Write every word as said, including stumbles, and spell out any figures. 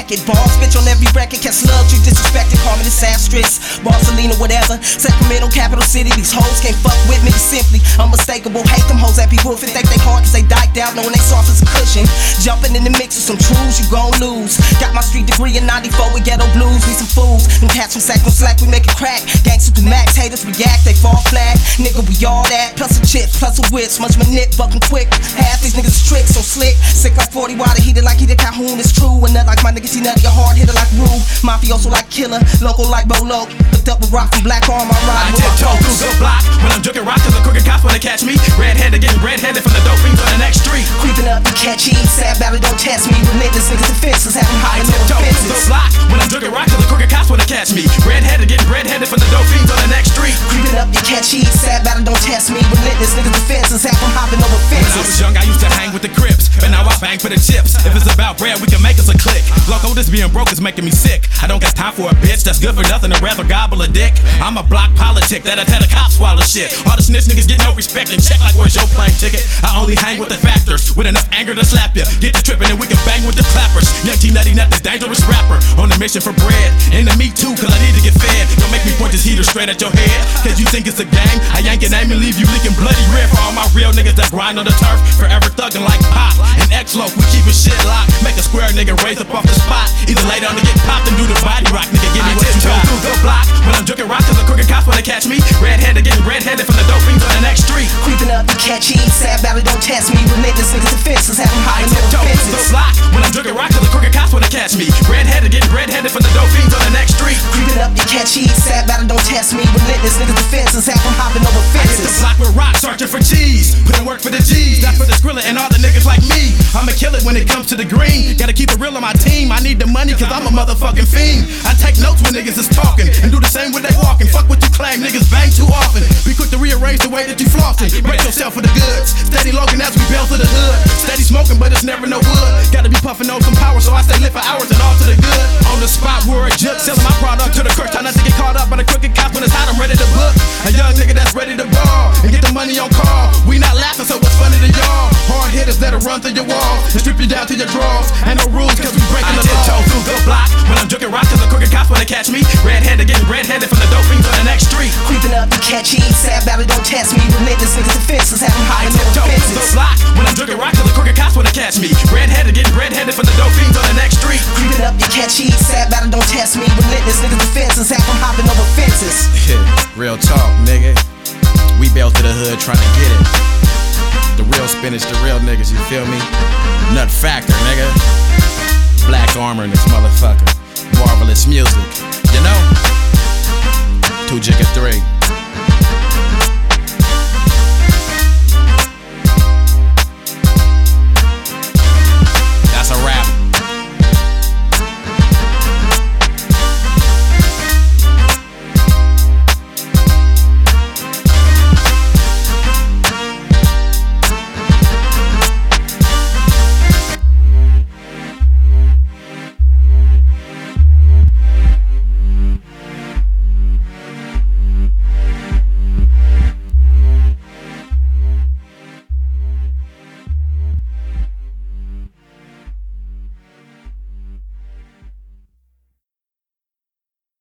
jacket. Balls, bitch on every record. Catch slugs, you disrespected. Call me disastrous. Barcelona, whatever. Sacramento, capital city. These hoes can't fuck with me. Simply unmistakable. Hate them hoes that be woofing. Think they hard cause they diked out, knowing they soft as a cushion. Jumping in the mix with some truths, you gon' lose. Got my street degree in ninety-four with ghetto blues. We some fools. Them cats from sack on slack, we make it crack. Gangsters to max, haters react, they fall flat. Nigga, we all that. Plus a chip, plus a whip. Much my nip, buckin' quick. Half these niggas is tricks, so slick. Sick like forty water, heated like he the Calhoun, it's true. And nut like my niggas, he nut, your hard hitter like Rue. Mafioso like Killer, local like Bolo. Hooked up with rock from Black Arm, I ride I with my tiptoe folks. through the block when I'm drinking rock, cause the crooked cops wanna catch me. Red-headed, getting red-headed from the dope fiends on the next street. Creeping up, you catchy, sad battle, don't test me. Relentless niggas defenseless, have them I hiding no tiptoe through the defenses. block when I'm drinking rock, cause the crooked cops wanna catch me. Red-headed, getting red-headed from the dope fiends on the next street. Creeping up, you catchy, sad battle, don't test me. Relentless niggas defenseless, have them hopping over When I was fences. young, I used to hang with the Crips, but now I bang for the chips. If it's about bread, we can make us a click. Loco, this being broke is making me sick. I don't got time for a bitch that's good for nothing, I'd rather gobble a dick. I'm a block politic that'll tell the cops swallow shit. All the snitch niggas get no respect and check like where's your plane ticket. I only hang with the factors with enough anger to slap ya. Get the trippin' and we can bang with the clappers. Young T Nutty Nut, this dangerous rapper on a mission for bread. Into me too, cause I need to get fed. Don't make me point this heater straight at your head, cause you think it's a game. I yank your name and leave you leaking bloody red. For all my real niggas that grind on the turf, forever thuggin' like Pop and X-Loaf, we keepin' shit locked. Make a square nigga raise up off the spot. Either lay down to get popped and do the body rock. Nigga, give me what you got. Through the block when I'm drinking rock, cause the crooked cops wanna catch me. Red-headed, getting red-headed from the dope fiends on the next street. Creeping up, you catchy, sad battle, don't test me. Relentless niggas defenseless, have them I hiding no tiptoe through the defenses. block when I'm drinking rock, cause the crooked cops wanna catch me. Red-headed, getting red-headed from the dope fiends on the next street. Creeping up, you catchy, sad battle, don't test me. Relentless niggas defenseless, have them hopping over I hit the fences. block with rock, searching for cheese. Putting work for the G's, that's for the Skrilla and all the niggas like me. I'ma kill it when it comes to the green. Gotta keep it real on my team. I need the money cause I'm a motherfucking fiend. I take notes when niggas is talking and do the same when they walking. Fuck what you claim, niggas bang too often. Be quick to rearrange the way that you flossing. Break yourself for the goods. Steady logging as we bail to the hood. Steady smoking, but it's never no wood. Gotta be puffing on some power, so I stay lit for hours and all to the good. On the spot, we're a juk, selling my product to the crutch. Try not to get caught up by the crooked cops when it's hot. I'm ready to book a young nigga that's ready to ball and get the money on call. We not laughing, so what's funny to y'all? Hard hitters that'll run through your walls and strip you down to your drawers. Ain't no rules cause we breaking the law. I tiptoe through the block when I'm drinking rock, cause the crooked cops wanna catch me. Red-headed, getting red-headed from the dope fiends on the next street. Creeping up, you catchy, sad battle, don't test me. Relentless niggas defenseless, have them I hiding no tiptoe through the defenses. block when I'm drinking rock, cause the crooked cops wanna catch me. Red-headed, getting red-headed from the dope fiends on the next street. Creeping up, you catchy, sad battle, don't test me. Relentless niggas defenseless, have them hopping over fences. Real talk, nigga. We bail to the hood trying to get it. The real spinach, the real niggas, you feel me? Nut Factor, nigga. Black Armor in this motherfucker. Marvelous music, you know? Two Jigga three.